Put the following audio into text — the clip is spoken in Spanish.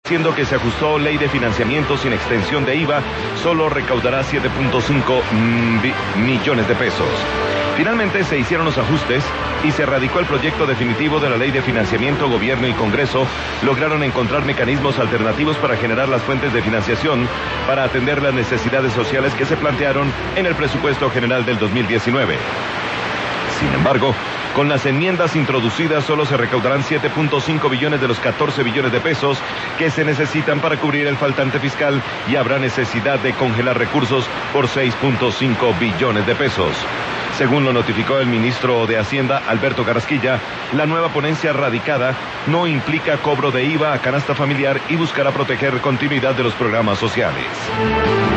Siendo que se ajustó ley de financiamiento sin extensión de IVA, solo recaudará 7.5 millones de pesos. Finalmente se hicieron los ajustes y se radicó el proyecto definitivo de la ley de financiamiento. Gobierno y Congreso lograron encontrar mecanismos alternativos para generar las fuentes de financiación para atender las necesidades sociales que se plantearon en el presupuesto general del 2019. Sin embargo, con las enmiendas introducidas solo se recaudarán 7.5 billones de los 14 billones de pesos que se necesitan para cubrir el faltante fiscal y habrá necesidad de congelar recursos por 6.5 billones de pesos. Según lo notificó el ministro de Hacienda, Alberto Carrasquilla, la nueva ponencia radicada no implica cobro de IVA a canasta familiar y buscará proteger continuidad de los programas sociales.